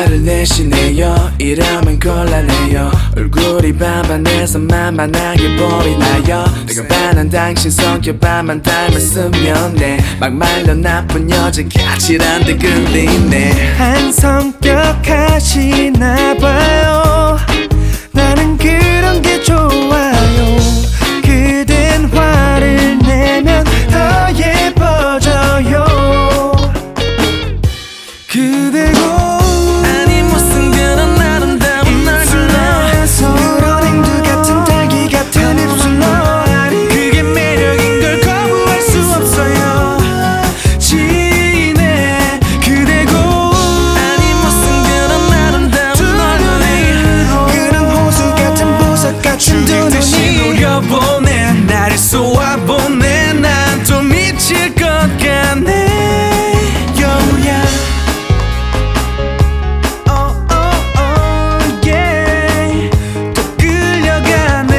화를 내시네요. 이러면 곤란해요. 얼굴이 반반해서 만만하게 보이나요? 내가 반한 당신 성격 반만 닮았으면 네 막말로 나쁜 여자같이란데 끌리네. 한 성격 하시나봐요. 나는 그런 게 좋아요. 그댄 화를 내면 더 예뻐져요. 그대고 아니 무슨 그런 아름다운 얼굴로 그런 행두 같은 딸기 같은 입술로 그게 매력인 걸 거부할 수 없어요. 지네 그대고 아니 무슨 그런 아름다운 얼굴이 그런 호수 같은 보석 같은 두 듯이 눈이 노려보네. 나를 쏘아보네. 난 또 미칠 것 같네. 여우야 또 끌려가네.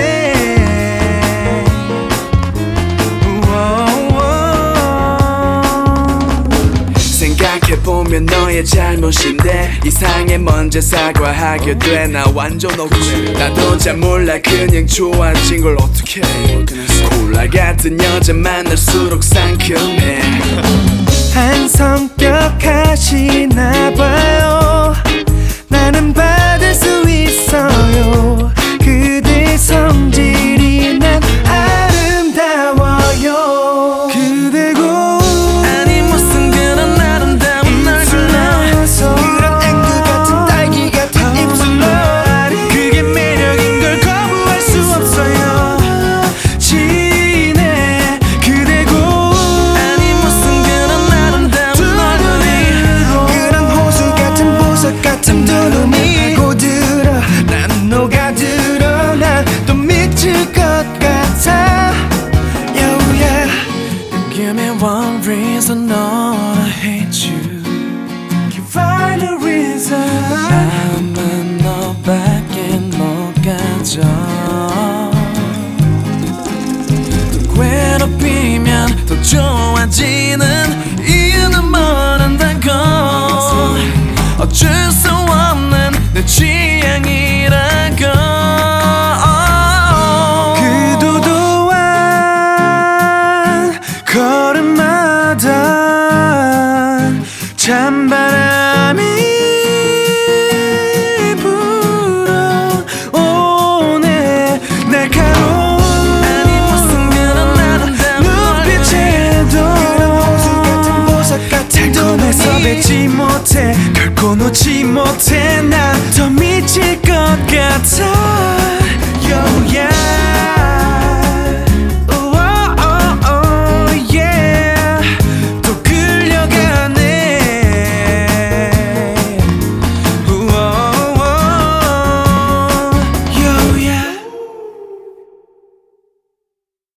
생각해보면 너의 잘못인데 이상해 먼저 사과하게 돼. 나 완전 억울해. 나도 잘 몰라 그냥 좋아진 걸 어떡해. 콜라 같은 여자 만날수록 상큼해. 한 성격 하시나봐요. 나는 받을 수 있어요. 그대 성질이 난 아름다워요. 그대고 아니 무슨 그런 아름다운 얼굴로 그런 앵두 같은 딸기 같은 입술로 그게 매력인 걸 거부할 수 없어요. 지네 그대고 아니 무슨 그런 아름다운 얼굴이 그런 호수 같은 보석 같은 두 눈이 고들어 난 녹아들어 난 또 미칠 것 같아. 여우야 Give me one reason not to hate you. You find a reason. 마음은 너밖에 못 가져. 더 괴롭히면 더 좋아지는 이유는 모른다고. 어쩔 수 없는 내 취향이라고. 그도도한 걸음마다 찬바람이 불어오네. 날카로운 아니 무슨 그런 아름다운 눈빛에도 그런 호수 같은 보석 같은 눈에서 뱉지 못해 결코 놓지 못해.